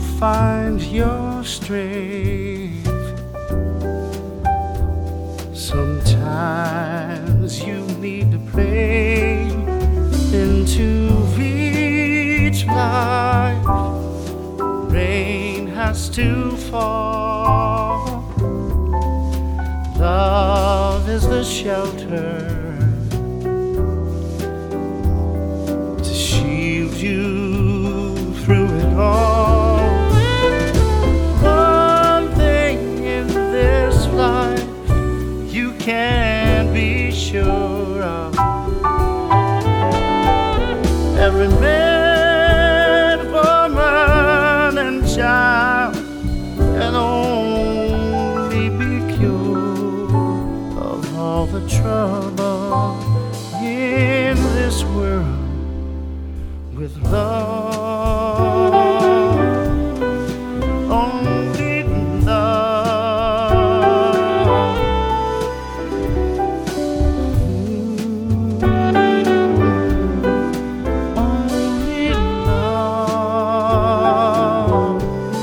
find your strength. Sometimes you need to pray into each life. Rain has to fall. Love is the shelter to shield you through it all. One thing in this life you can be sure of: every man, woman, and child can only be cured of all the trouble in this world with love. Only love. Only love.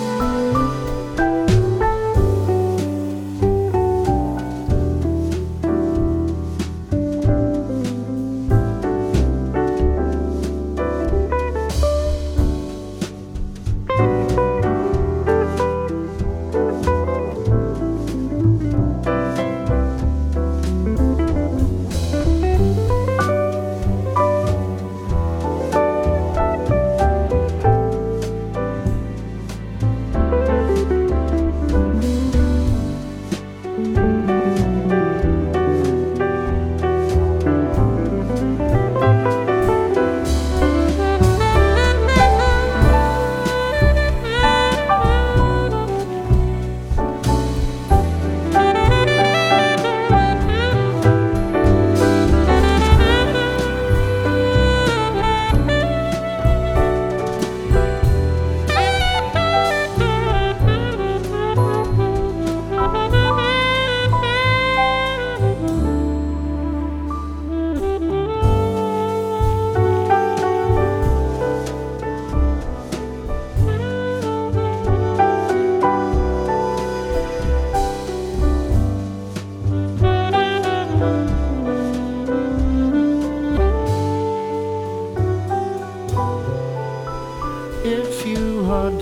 If you are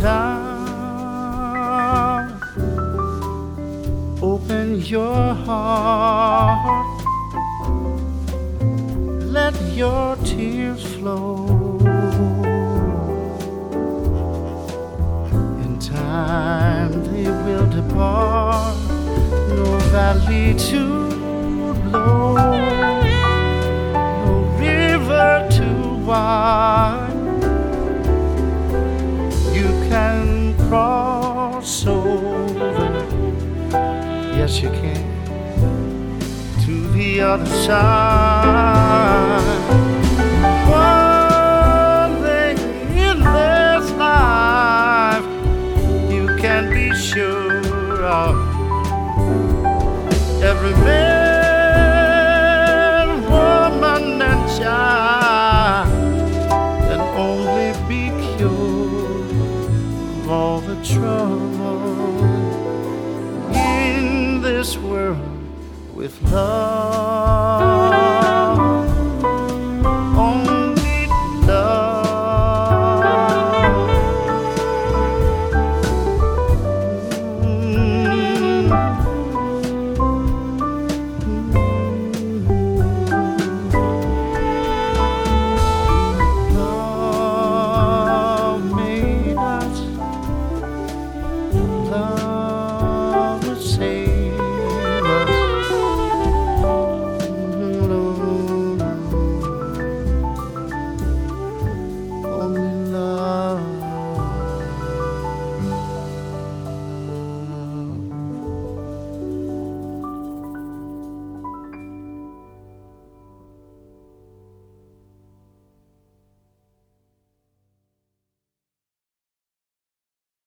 down, open your heart, let your tears flow. In time they will depart, no valley too low, no river too wide. You can cross over, yes you can, to the other side. One thing in this life you can be sure of: every man, woman, and child can only be cured of all the trouble in this world with love.